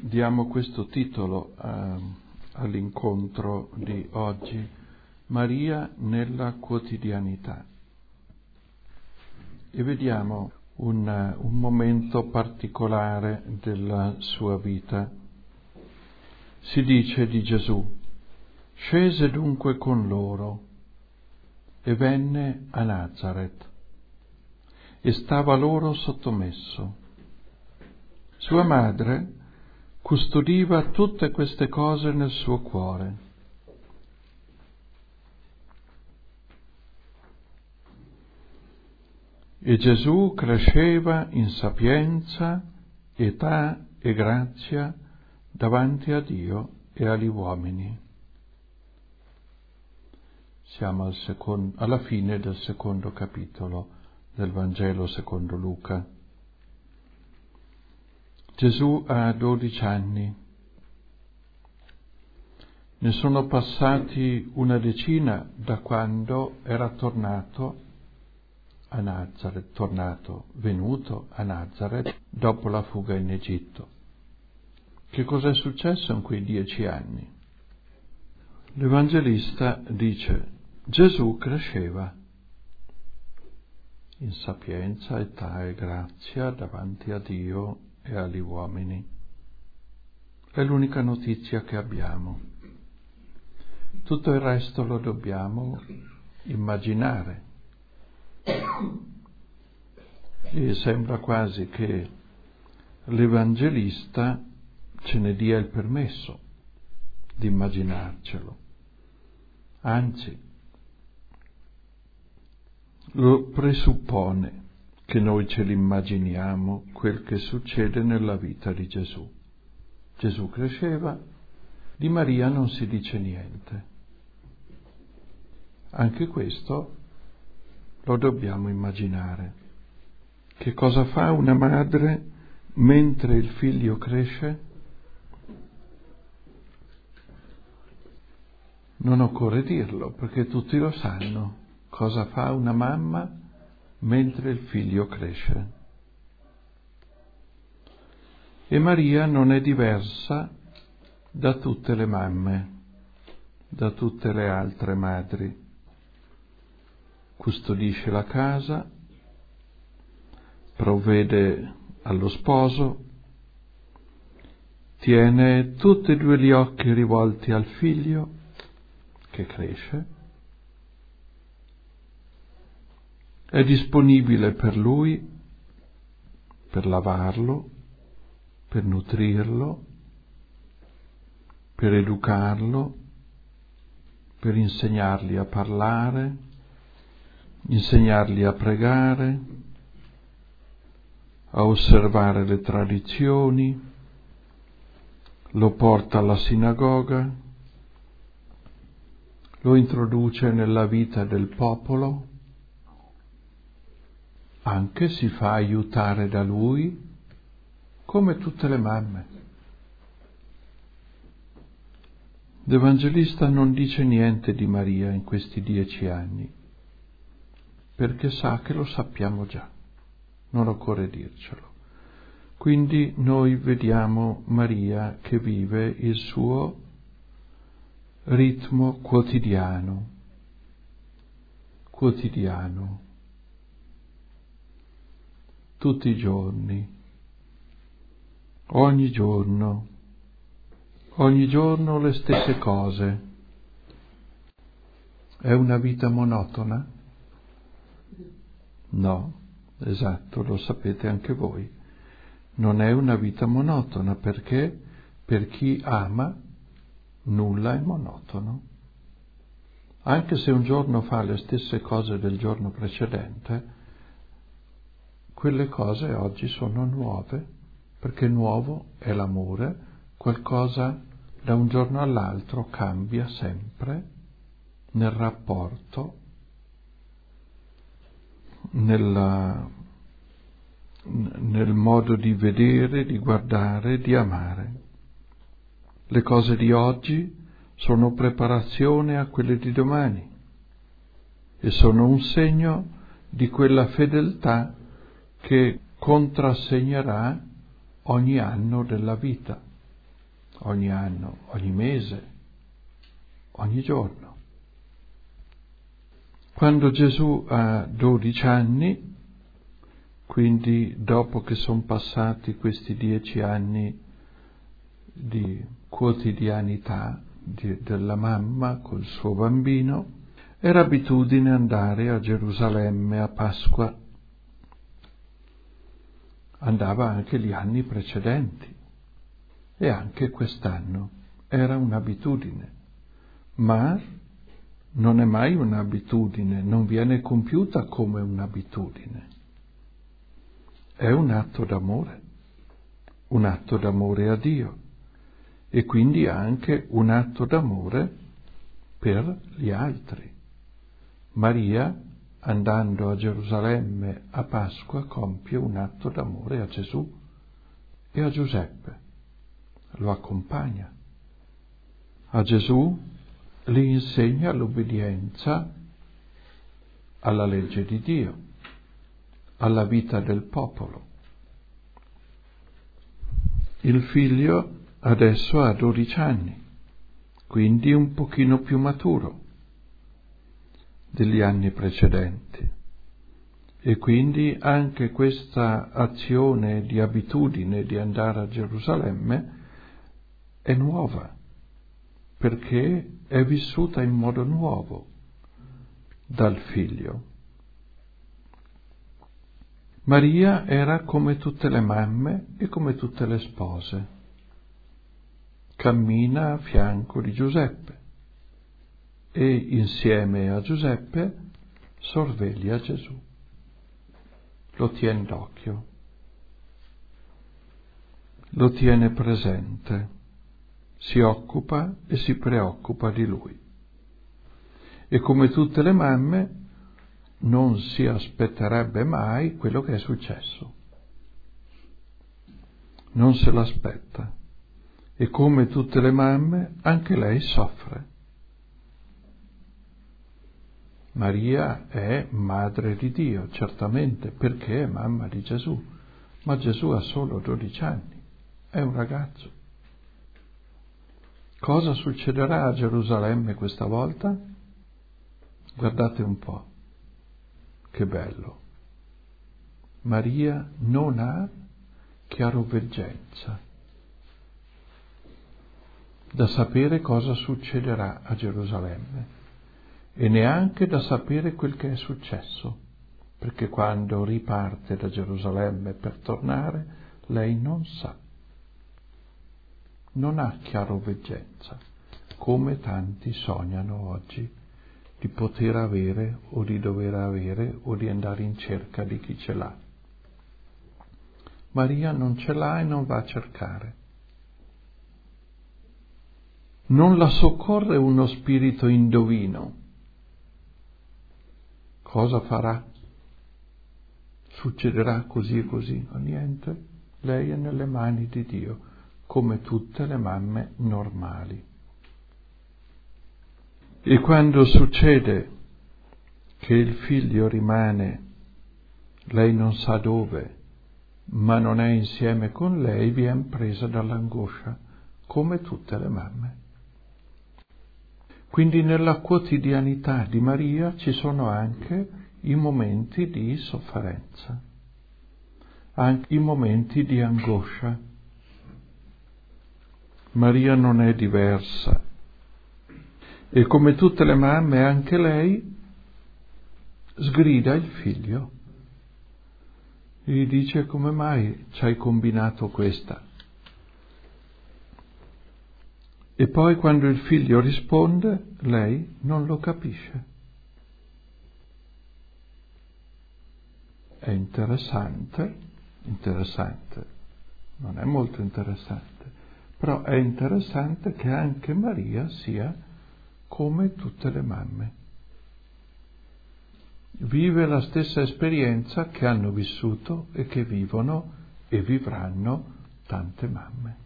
diamo questo titolo all'incontro di oggi, Maria nella quotidianità. E vediamo un momento particolare della sua vita. Si dice di Gesù: scese dunque con loro e venne a Nazaret e stava loro sottomesso. Sua madre custodiva tutte queste cose nel suo cuore. E Gesù cresceva in sapienza, età e grazia davanti a Dio e agli uomini. Siamo alla fine del secondo capitolo del Vangelo secondo Luca. Gesù ha 12 anni. Ne sono passati una decina da quando era venuto a Nazaret dopo la fuga in Egitto. Che cos'è successo in quei 10 anni? L'Evangelista dice: Gesù cresceva in sapienza, età e grazia davanti a Dio e agli uomini. È l'unica notizia che abbiamo. Tutto il resto lo dobbiamo immaginare. E sembra quasi che l'Evangelista ce ne dia il permesso di immaginarcelo. Anzi, lo presuppone che noi ce l'immaginiamo quel che succede nella vita di Gesù. Gesù cresceva, di Maria non si dice niente. Anche questo lo dobbiamo immaginare. Che cosa fa una madre mentre il figlio cresce? Non occorre dirlo, perché tutti lo sanno. Cosa fa una mamma mentre il figlio cresce? E Maria non è diversa da tutte le mamme, da tutte le altre madri. Custodisce la casa, provvede allo sposo, tiene tutti e due gli occhi rivolti al figlio che cresce, è disponibile per lui, per lavarlo, per nutrirlo, per educarlo, per insegnargli a parlare, insegnargli a pregare, a osservare le tradizioni, lo porta alla sinagoga, lo introduce nella vita del popolo, anche si fa aiutare da lui, come tutte le mamme. L'Evangelista non dice niente di Maria in questi 10 anni, perché sa che lo sappiamo già, non occorre dircelo. Quindi noi vediamo Maria che vive il suo ritmo quotidiano, tutti i giorni, ogni giorno le stesse cose. È una vita monotona? No, esatto, lo sapete anche voi. Non è una vita monotona, perché per chi ama nulla è monotono. Anche se un giorno fa le stesse cose del giorno precedente, quelle cose oggi sono nuove, perché nuovo è l'amore, qualcosa da un giorno all'altro cambia sempre nel rapporto, nel modo di vedere, di guardare, di amare. Le cose di oggi sono preparazione a quelle di domani e sono un segno di quella fedeltà che contrassegnerà ogni anno della vita, ogni anno, ogni mese, ogni giorno. Quando Gesù ha 12 anni, quindi dopo che sono passati questi 10 anni di quotidianità della mamma col suo bambino, era abitudine andare a Gerusalemme a Pasqua. Andava anche gli anni precedenti e anche quest'anno era un'abitudine, ma non è mai un'abitudine, non viene compiuta come un'abitudine. È un atto d'amore a Dio e quindi anche un atto d'amore per gli altri. Maria, andando a Gerusalemme a Pasqua, compie un atto d'amore a Gesù e a Giuseppe, lo accompagna. A Gesù gli insegna l'obbedienza alla legge di Dio, alla vita del popolo. Il figlio adesso ha 12 anni, quindi un pochino più maturo degli anni precedenti. E quindi anche questa azione di abitudine di andare a Gerusalemme è nuova, perché è vissuta in modo nuovo dal figlio. Maria era come tutte le mamme e come tutte le spose. Cammina a fianco di Giuseppe e insieme a Giuseppe sorveglia Gesù. Lo tiene d'occhio, lo tiene presente, si occupa e si preoccupa di lui. E come tutte le mamme non si aspetterebbe mai quello che è successo. Non se l'aspetta. E come tutte le mamme, anche lei soffre. Maria è madre di Dio, certamente, perché è mamma di Gesù, ma Gesù ha solo 12 anni, è un ragazzo. Cosa succederà a Gerusalemme questa volta? Guardate un po', che bello. Maria non ha chiaroveggenza da sapere cosa succederà a Gerusalemme e neanche da sapere quel che è successo, perché quando riparte da Gerusalemme per tornare, lei non sa, non ha chiaroveggenza, come tanti sognano oggi di poter avere o di dover avere o di andare in cerca di chi ce l'ha. Maria non ce l'ha e non va a cercare. Non la soccorre uno spirito indovino. Cosa farà? Succederà così e così? No, niente. Lei è nelle mani di Dio, come tutte le mamme normali. E quando succede che il figlio rimane, lei non sa dove, ma non è insieme con lei, viene presa dall'angoscia, come tutte le mamme. Quindi nella quotidianità di Maria ci sono anche i momenti di sofferenza, anche i momenti di angoscia. Maria non è diversa e come tutte le mamme anche lei sgrida il figlio e gli dice: come mai ci hai combinato questa? E poi quando il figlio risponde, lei non lo capisce. È interessante, non è molto interessante, però è interessante che anche Maria sia come tutte le mamme. Vive la stessa esperienza che hanno vissuto e che vivono e vivranno tante mamme.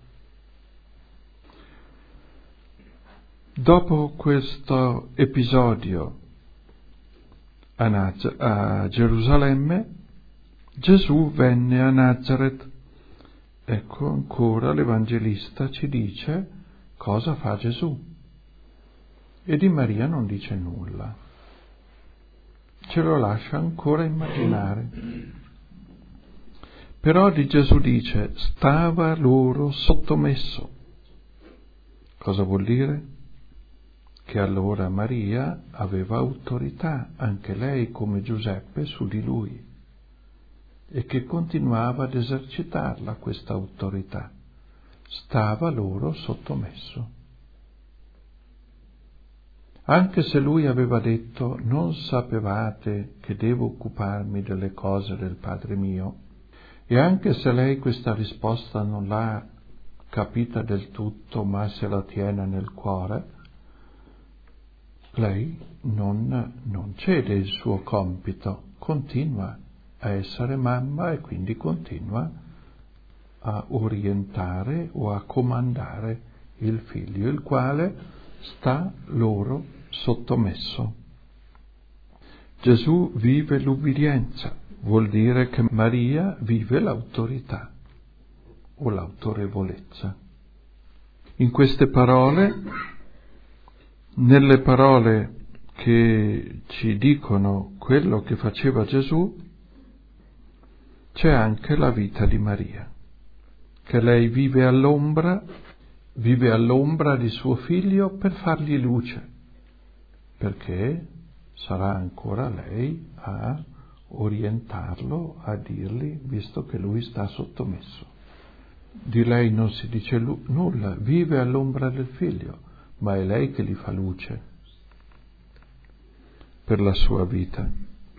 Dopo questo episodio a Gerusalemme, Gesù venne a Nazaret ecco ancora l'Evangelista ci dice cosa fa Gesù. E di Maria non dice nulla. Ce lo lascia ancora immaginare. Però di Gesù dice, stava loro sottomesso. Cosa vuol dire? Che allora Maria aveva autorità, anche lei come Giuseppe, su di lui, e che continuava ad esercitarla questa autorità. Stava loro sottomesso. Anche se lui aveva detto, non sapevate che devo occuparmi delle cose del Padre mio, e anche se lei questa risposta non l'ha capita del tutto, ma se la tiene nel cuore, lei non cede il suo compito, continua a essere mamma e quindi continua a orientare o a comandare il figlio, il quale sta loro sottomesso. Gesù vive l'ubbidienza, vuol dire che Maria vive l'autorità o l'autorevolezza. In queste parole, nelle parole che ci dicono quello che faceva Gesù, c'è anche la vita di Maria, che lei vive all'ombra di suo figlio per fargli luce, perché sarà ancora lei a orientarlo, a dirgli, visto che lui sta sottomesso. Di lei non si dice nulla, vive all'ombra del figlio, ma è lei che gli fa luce per la sua vita.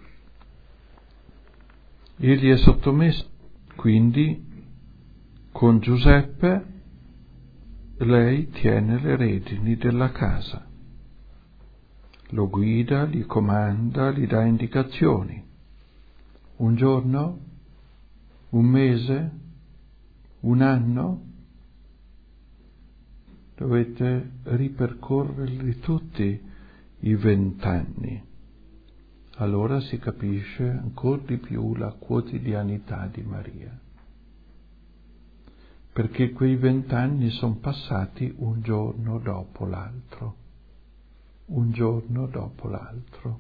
Egli è sottomesso, quindi con Giuseppe lei tiene le redini della casa, lo guida, gli comanda, gli dà indicazioni. Un giorno, un mese, un anno, dovete ripercorrerli tutti i 20 anni. Allora si capisce ancora di più la quotidianità di Maria. Perché quei 20 anni sono passati un giorno dopo l'altro. Un giorno dopo l'altro.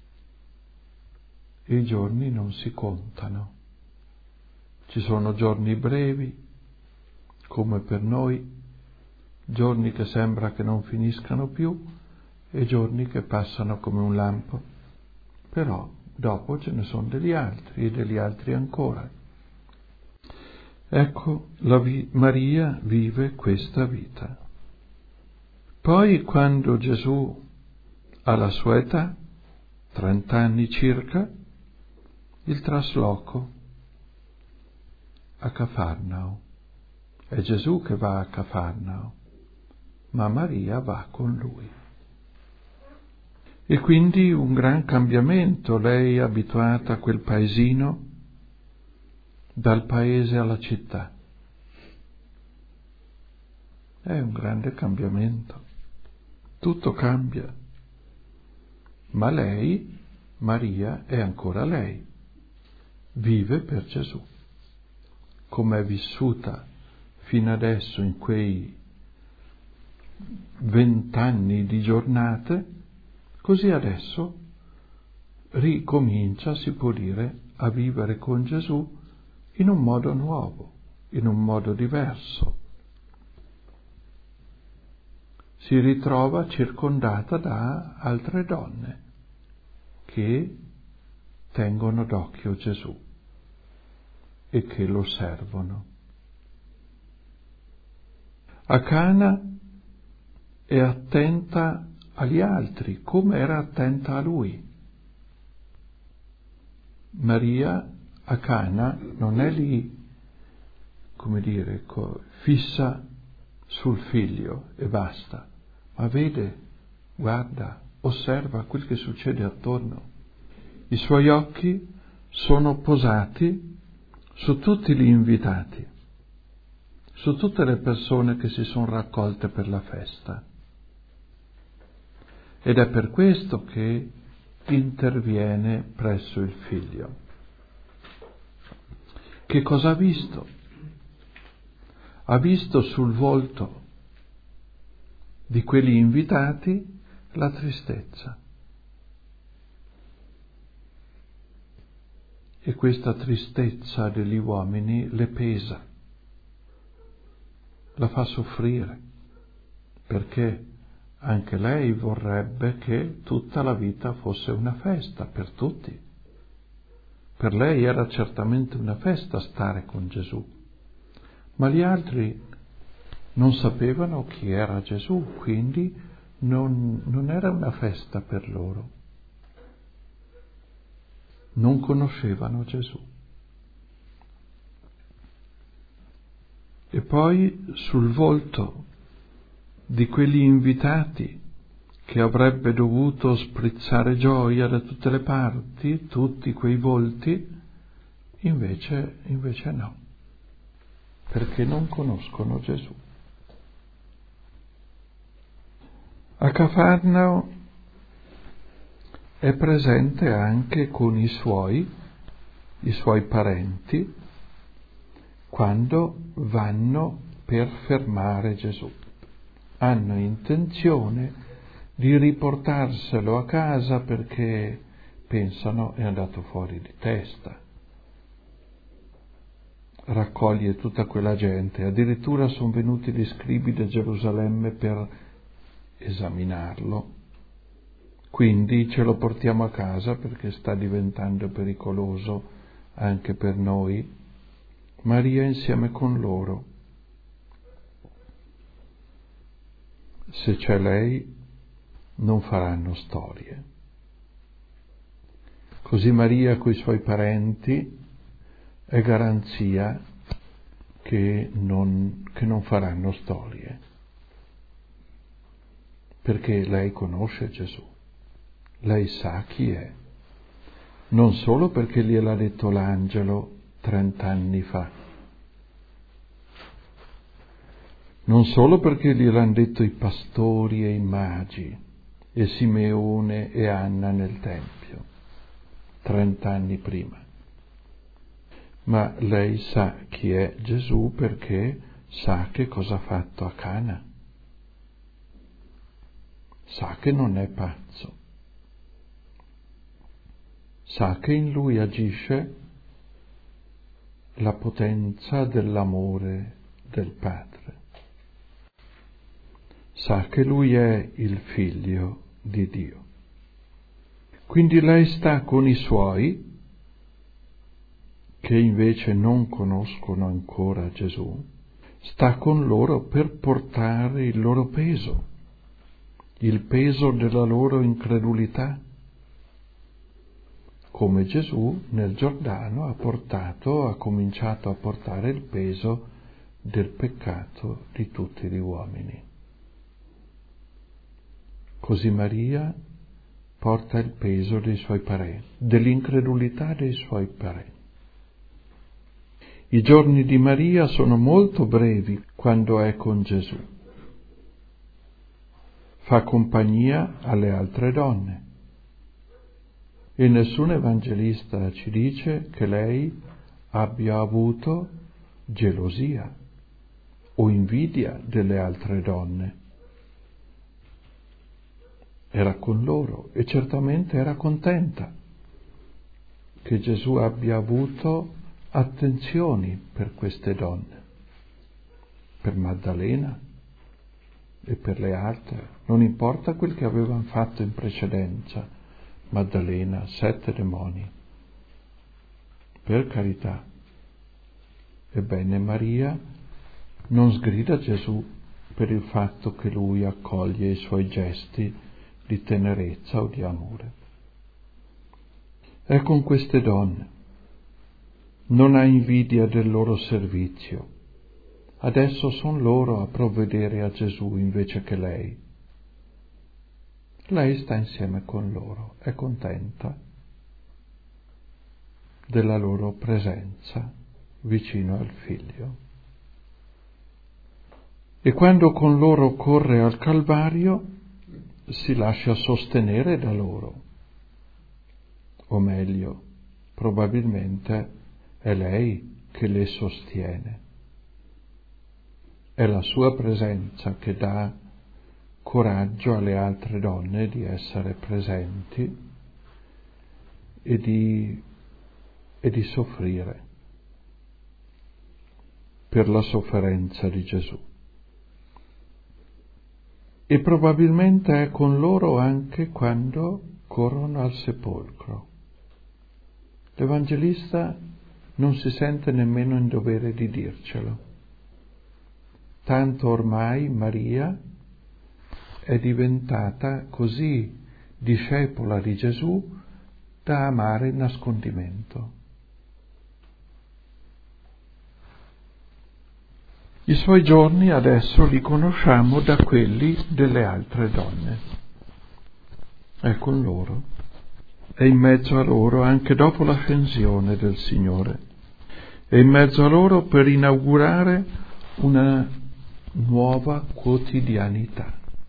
E i giorni non si contano. Ci sono giorni brevi, come per noi, giorni che sembra che non finiscano più e giorni che passano come un lampo. Però dopo ce ne sono degli altri e degli altri ancora. Ecco, Maria vive questa vita. Poi quando Gesù ha la sua età, 30 anni circa, il trasloco a Cafarnao. È Gesù che va a Cafarnao, ma Maria va con lui. E quindi un gran cambiamento, lei è abituata a quel paesino, dal paese alla città. È un grande cambiamento, tutto cambia, ma lei, Maria, è ancora lei, vive per Gesù, come è vissuta fino adesso in quei 20 anni di giornate, così adesso ricomincia, si può dire, a vivere con Gesù in un modo nuovo, in un modo diverso. Si ritrova circondata da altre donne che tengono d'occhio Gesù e che lo servono. A Cana è attenta agli altri, come era attenta a lui. Maria a Cana non è lì, come dire, fissa sul figlio e basta, ma vede, guarda, osserva quel che succede attorno. I suoi occhi sono posati su tutti gli invitati, su tutte le persone che si sono raccolte per la festa. Ed è per questo che interviene presso il figlio. Che cosa ha visto? ha visto sul volto di quelli invitati la tristezza. E questa tristezza degli uomini le pesa, la fa soffrire, perché anche lei vorrebbe che tutta la vita fosse una festa per tutti. Per lei era certamente una festa stare con Gesù, ma gli altri non sapevano chi era Gesù, quindi non era una festa per loro. Non conoscevano Gesù. E poi sul volto di quegli invitati, che avrebbe dovuto sprizzare gioia da tutte le parti, tutti quei volti, invece no, perché non conoscono Gesù. A Cafarnao è presente anche con i suoi parenti, quando vanno per fermare Gesù. Hanno intenzione di riportarselo a casa perché pensano è andato fuori di testa. Raccoglie tutta quella gente, addirittura sono venuti gli scribi da Gerusalemme per esaminarlo. Quindi ce lo portiamo a casa perché sta diventando pericoloso anche per noi. Maria insieme con loro. Se c'è lei, non faranno storie. Così Maria coi suoi parenti è garanzia che non faranno storie, perché lei conosce Gesù, lei sa chi è, non solo perché gliel'ha detto l'angelo 30 anni fa, non solo perché gliel'hanno detto i pastori e i magi, e Simeone e Anna nel Tempio, 30 anni prima, ma lei sa chi è Gesù perché sa che cosa ha fatto a Cana, sa che non è pazzo, sa che in lui agisce la potenza dell'amore del Padre, sa che lui è il Figlio di Dio. Quindi lei sta con i suoi, che invece non conoscono ancora Gesù, sta con loro per portare il loro peso, il peso della loro incredulità, come Gesù nel Giordano ha cominciato a portare il peso del peccato di tutti gli uomini. Così Maria porta il peso dei suoi parenti, dell'incredulità dei suoi parenti. I giorni di Maria sono molto brevi quando è con Gesù. Fa compagnia alle altre donne e nessun evangelista ci dice che lei abbia avuto gelosia o invidia delle altre donne. Era con loro e certamente era contenta che Gesù abbia avuto attenzioni per queste donne, per Maddalena e per le altre, non importa quel che avevano fatto in precedenza. Maddalena, 7 demoni, per carità. Ebbene, Maria non sgrida Gesù per il fatto che lui accoglie i suoi gesti di tenerezza o di amore. È con queste donne, non ha invidia del loro servizio. Adesso sono loro a provvedere a Gesù invece che lei. Lei sta insieme con loro, è contenta della loro presenza vicino al Figlio. E quando con loro corre al Calvario, si lascia sostenere da loro, o meglio, probabilmente è lei che le sostiene. È la sua presenza che dà coraggio alle altre donne di essere presenti e di soffrire per la sofferenza di Gesù. E probabilmente è con loro anche quando corrono al sepolcro. L'Evangelista non si sente nemmeno in dovere di dircelo. Tanto ormai Maria è diventata così discepola di Gesù da amare il nascondimento. I suoi giorni adesso li conosciamo da quelli delle altre donne. È con loro, è in mezzo a loro anche dopo l'ascensione del Signore. È in mezzo a loro per inaugurare una nuova quotidianità.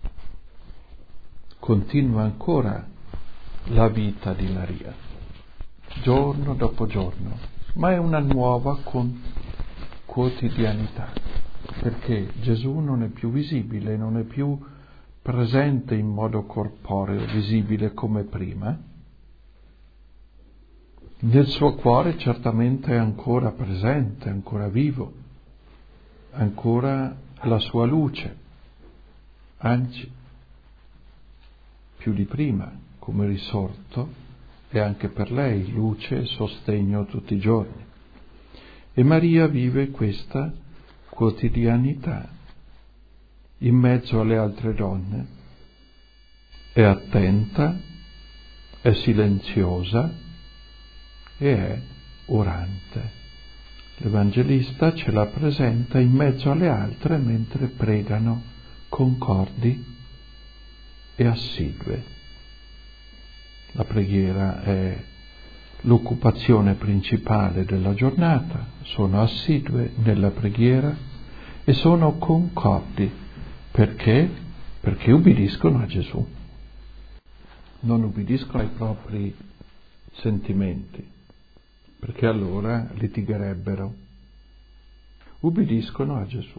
Continua ancora la vita di Maria, giorno dopo giorno, ma è una nuova quotidianità, perché Gesù non è più visibile, non è più presente in modo corporeo, visibile come prima. Nel suo cuore certamente è ancora presente, ancora vivo, ancora la sua luce, anzi, più di prima, come risorto, è anche per lei luce e sostegno tutti i giorni. E Maria vive questa quotidianità in mezzo alle altre donne, è attenta, è silenziosa e è orante. L'Evangelista ce la presenta in mezzo alle altre mentre pregano concordi e assidue. La preghiera è l'occupazione principale della giornata, sono assidue nella preghiera e sono concordi. Perché? Perché ubbidiscono a Gesù. Non ubbidiscono ai propri sentimenti, perché allora litigherebbero. Ubbidiscono a Gesù.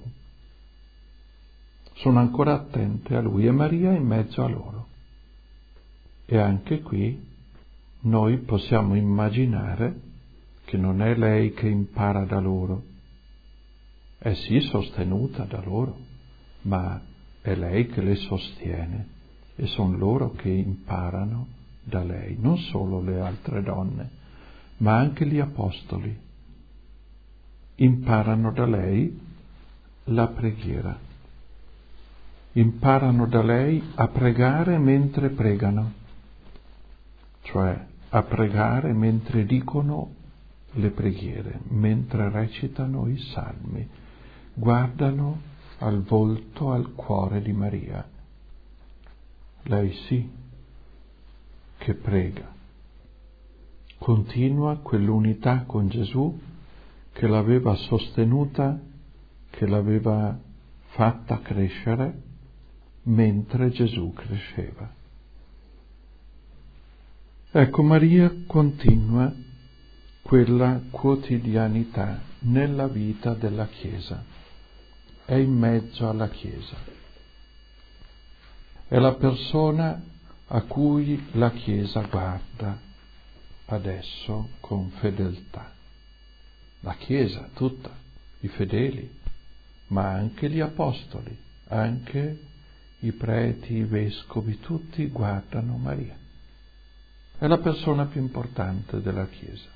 Sono ancora attente a Lui e Maria in mezzo a loro. E anche qui noi possiamo immaginare che non è lei che impara da loro, è sì sostenuta da loro, ma è lei che le sostiene e sono loro che imparano da lei, non solo le altre donne, ma anche gli apostoli imparano da lei la preghiera, imparano da lei a pregare mentre pregano, cioè a pregare mentre dicono le preghiere, mentre recitano i salmi, guardano al volto, al cuore di Maria. Lei sì che prega, continua quell'unità con Gesù che l'aveva sostenuta, che l'aveva fatta crescere mentre Gesù cresceva. Ecco, Maria continua quella quotidianità nella vita della Chiesa, è in mezzo alla Chiesa, è la persona a cui la Chiesa guarda adesso con fedeltà. La Chiesa tutta, i fedeli, ma anche gli apostoli, anche i preti, i vescovi, tutti guardano Maria. È la persona più importante della Chiesa.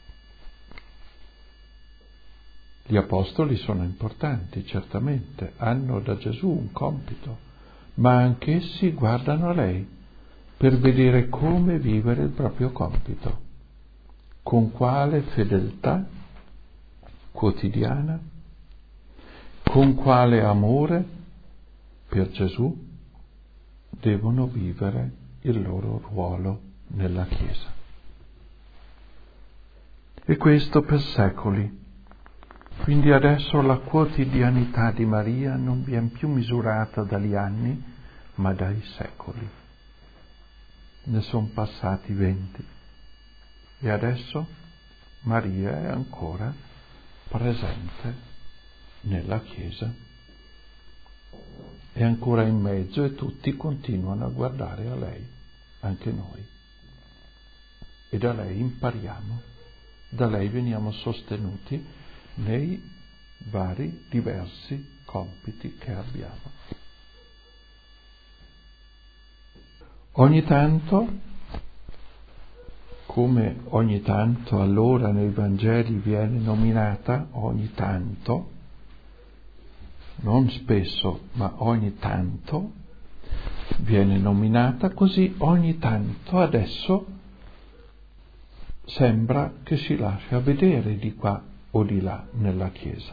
Gli apostoli sono importanti, certamente, hanno da Gesù un compito, ma anch'essi guardano a lei per vedere come vivere il proprio compito, con quale fedeltà quotidiana, con quale amore per Gesù devono vivere il loro ruolo nella Chiesa. E questo per secoli. Quindi adesso la quotidianità di Maria non viene più misurata dagli anni, ma dai secoli. Ne sono passati 20. E adesso Maria è ancora presente nella Chiesa è ancora in mezzo e tutti continuano a guardare a lei, anche noi. E da lei impariamo, da lei veniamo sostenuti nei vari, diversi compiti che abbiamo. Ogni tanto, come ogni tanto allora nei Vangeli viene nominata, ogni tanto, non spesso, ma ogni tanto viene nominata, così ogni tanto adesso sembra che si lascia vedere di qua o di là nella Chiesa,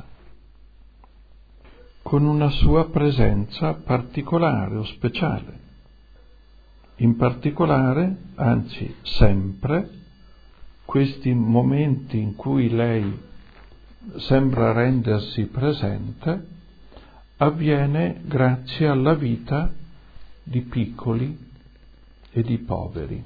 con una sua presenza particolare o speciale. In particolare, anzi sempre, questi momenti in cui lei sembra rendersi presente avviene grazie alla vita di piccoli e di poveri.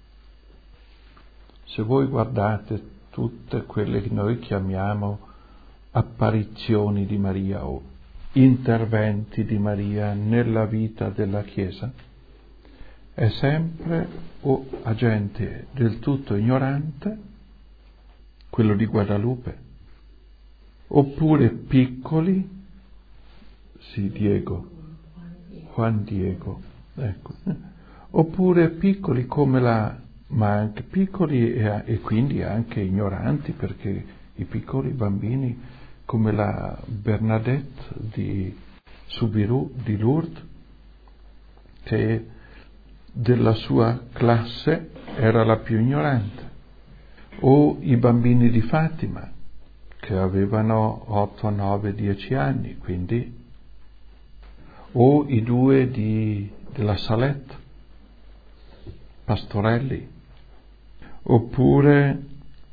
Se voi guardate tutte quelle che noi chiamiamo apparizioni di Maria o interventi di Maria nella vita della Chiesa, è sempre o a gente del tutto ignorante, quello di Guadalupe, oppure piccoli, sì, Juan Diego, ecco, oppure piccoli come ma anche piccoli e quindi anche ignoranti, perché i piccoli bambini come la Bernadette di Soubirous di Lourdes, che della sua classe era la più ignorante, o i bambini di Fatima che avevano 8, 9, 10 anni, quindi, o i due della Salette, pastorelli, oppure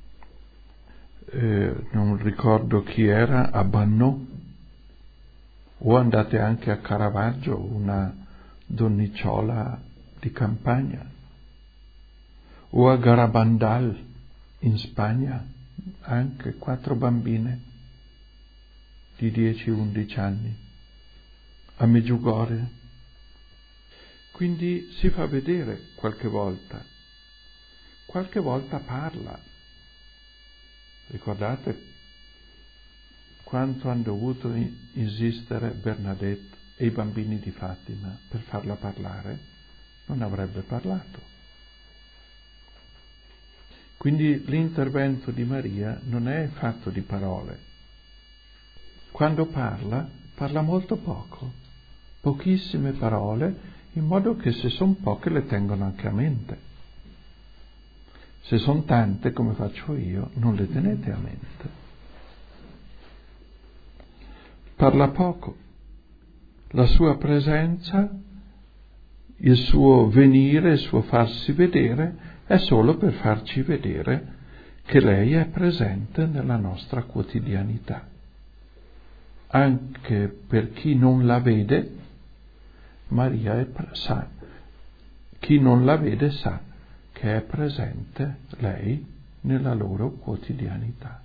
non ricordo chi era, a Bannot, o andate anche a Caravaggio, una donnicciola di campagna, o a Garabandal in Spagna, anche 4 bambine di 10-11 anni, a Medjugorje. Quindi si fa vedere qualche volta parla. Ricordate quanto hanno dovuto insistere Bernadette e i bambini di Fatima per farla parlare? Non avrebbe parlato. Quindi l'intervento di Maria non è fatto di parole. Quando parla molto poco, pochissime parole, in modo che se sono poche le tengono anche a mente. Se sono tante, come faccio io, non le tenete a mente. Parla poco. La sua presenza, il suo venire, il suo farsi vedere, è solo per farci vedere che lei è presente nella nostra quotidianità. Anche per chi non la vede, Maria sa, chi non la vede sa che è presente lei nella loro quotidianità.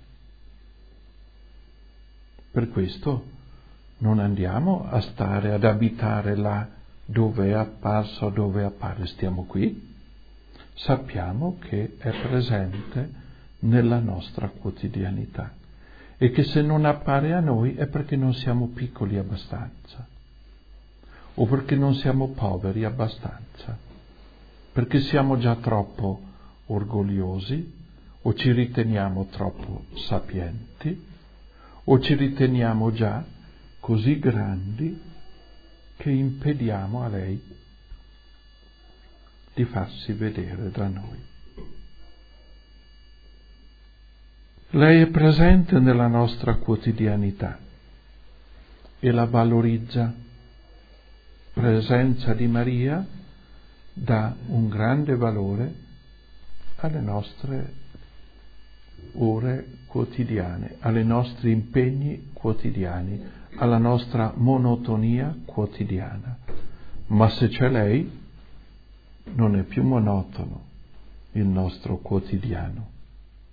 Per questo non andiamo a stare ad abitare là dove è apparsa o dove appare, stiamo qui. Sappiamo che è presente nella nostra quotidianità e che se non appare a noi è perché non siamo piccoli abbastanza o perché non siamo poveri abbastanza, perché siamo già troppo orgogliosi o ci riteniamo troppo sapienti o ci riteniamo già così grandi che impediamo a lei di farsi vedere da noi. Lei è presente nella nostra quotidianità e la valorizza. Presenza di Maria dà un grande valore alle nostre ore quotidiane, ai nostri impegni quotidiani, alla nostra monotonia quotidiana. Ma se c'è lei, non è più monotono il nostro quotidiano,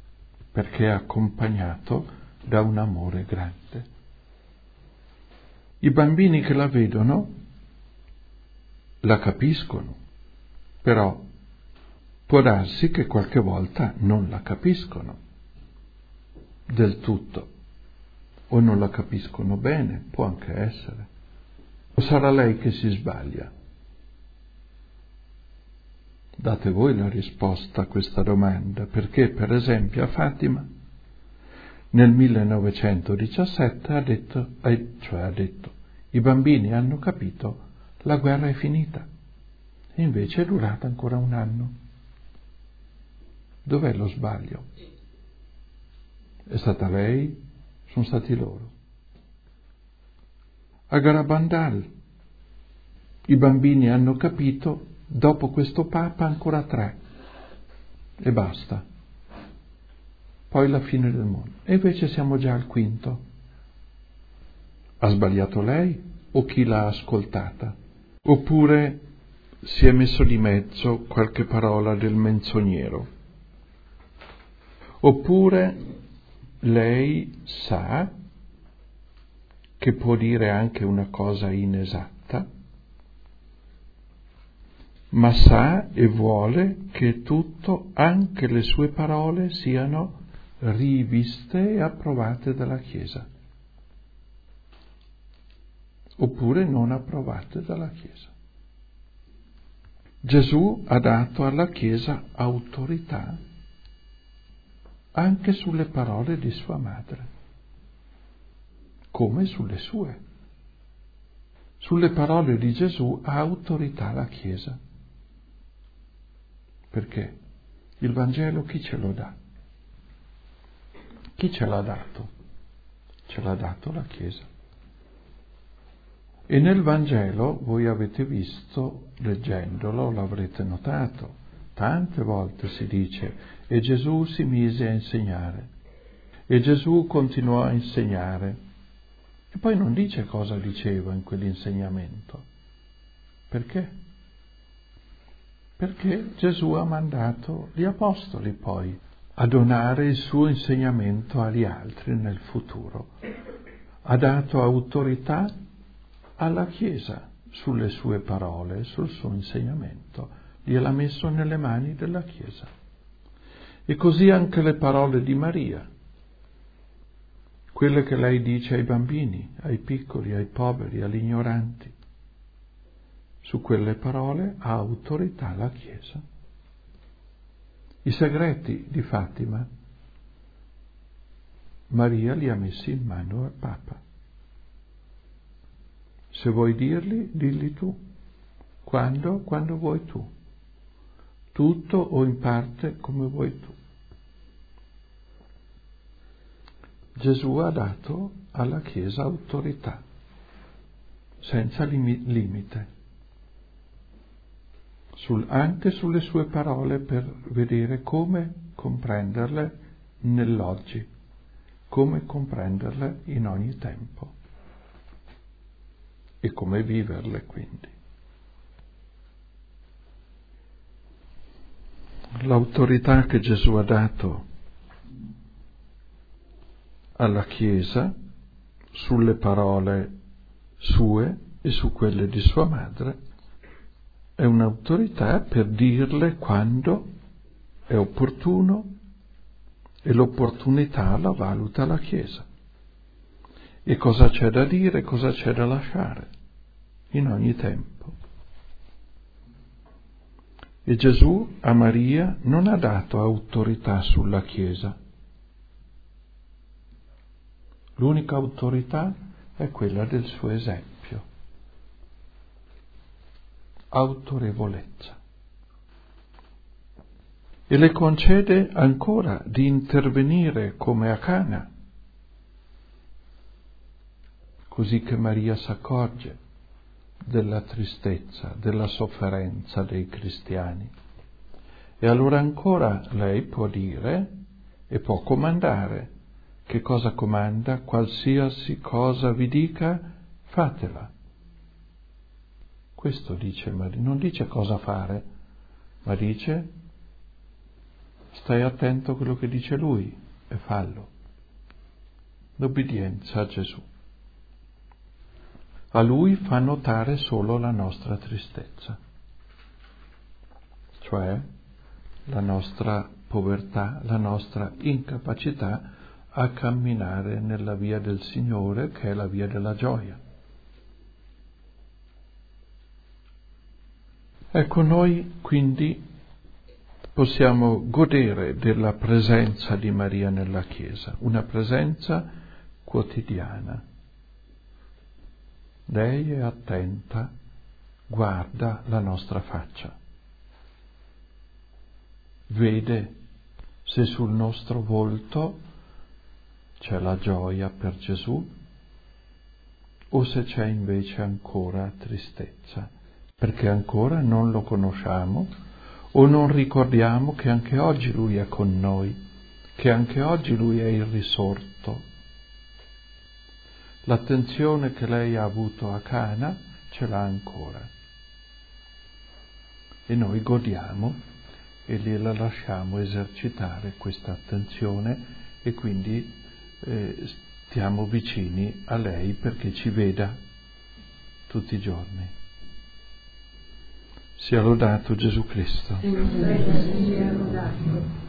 perché è accompagnato da un amore grande. I bambini che la vedono la capiscono, però può darsi che qualche volta non la capiscono del tutto, o non la capiscono bene, può anche essere. O sarà lei che si sbaglia? Date voi la risposta a questa domanda, perché per esempio a Fatima nel 1917 ha detto, i bambini hanno capito, la guerra è finita, e invece è durata ancora un anno. Dov'è lo sbaglio? È stata lei? Sono stati loro. A Garabandal i bambini hanno capito, dopo questo Papa ancora 3 e basta. Poi la fine del mondo. E invece siamo già al 5. Ha sbagliato lei o chi l'ha ascoltata? Oppure si è messo di mezzo qualche parola del menzognero? Oppure lei sa che può dire anche una cosa inesatta, ma sa e vuole che tutto, anche le sue parole, siano riviste e approvate dalla Chiesa, oppure non approvate dalla Chiesa. Gesù ha dato alla Chiesa autorità anche sulle parole di sua madre, come sulle sue. Sulle parole di Gesù ha autorità la Chiesa. Perché? Il Vangelo chi ce lo dà? Chi ce l'ha dato? Ce l'ha dato la Chiesa. E nel Vangelo, voi avete visto, leggendolo, l'avrete notato, tante volte si dice, e Gesù si mise a insegnare, e Gesù continuò a insegnare, e poi non dice cosa diceva in quell'insegnamento. Perché? Perché Gesù ha mandato gli apostoli poi a donare il suo insegnamento agli altri nel futuro. Ha dato autorità alla Chiesa sulle sue parole, sul suo insegnamento. Gliel'ha messo nelle mani della Chiesa. E così anche le parole di Maria, quelle che lei dice ai bambini, ai piccoli, ai poveri, agli ignoranti. Su quelle parole ha autorità la Chiesa. I segreti di Fatima, Maria li ha messi in mano al Papa. Se vuoi dirli, dilli tu. Quando? Quando vuoi tu. Tutto o in parte come vuoi tu. Gesù ha dato alla Chiesa autorità, senza limite. Anche sulle sue parole, per vedere come comprenderle nell'oggi, come comprenderle in ogni tempo e come viverle quindi. L'autorità che Gesù ha dato alla Chiesa sulle parole sue e su quelle di sua madre è un'autorità per dirle quando è opportuno e l'opportunità la valuta la Chiesa. E cosa c'è da dire, cosa c'è da lasciare in ogni tempo. E Gesù a Maria non ha dato autorità sulla Chiesa. L'unica autorità è quella del suo esempio. Autorevolezza. E le concede ancora di intervenire come a Cana, così che Maria s'accorge della tristezza, della sofferenza dei cristiani. E allora ancora lei può dire e può comandare. Che cosa comanda? Qualsiasi cosa vi dica, fatela. Questo dice Maria, non dice cosa fare, ma dice stai attento a quello che dice lui e fallo. L'obbedienza a Gesù. A Lui fa notare solo la nostra tristezza, cioè la nostra povertà, la nostra incapacità a camminare nella via del Signore, che è la via della gioia. Ecco, noi quindi possiamo godere della presenza di Maria nella Chiesa, una presenza quotidiana. Lei è attenta, guarda la nostra faccia, vede se sul nostro volto c'è la gioia per Gesù o se c'è invece ancora tristezza, perché ancora non lo conosciamo o non ricordiamo che anche oggi Lui è con noi, che anche oggi Lui è il risorto. L'attenzione che lei ha avuto a Cana ce l'ha ancora. E noi godiamo e gliela lasciamo esercitare questa attenzione e quindi stiamo vicini a lei perché ci veda tutti i giorni. Sia lodato Gesù Cristo. Sia lodato.